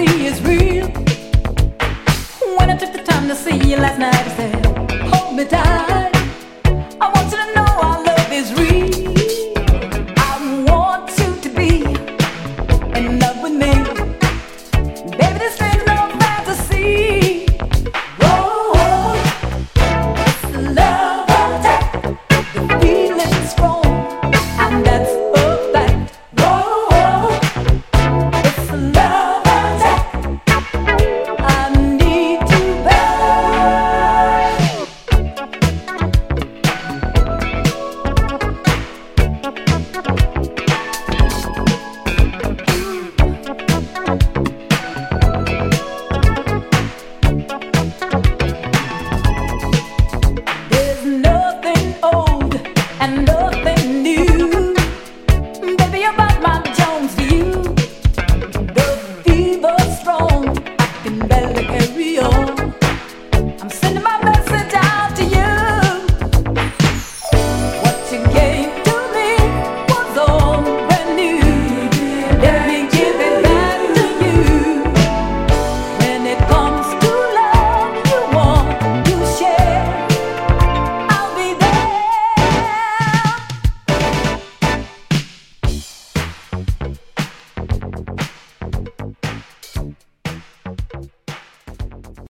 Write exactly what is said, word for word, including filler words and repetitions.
see is real. When I took the time to see you last night, I said, hold me tight. I want you to know our love is real. I want you to be in love with me.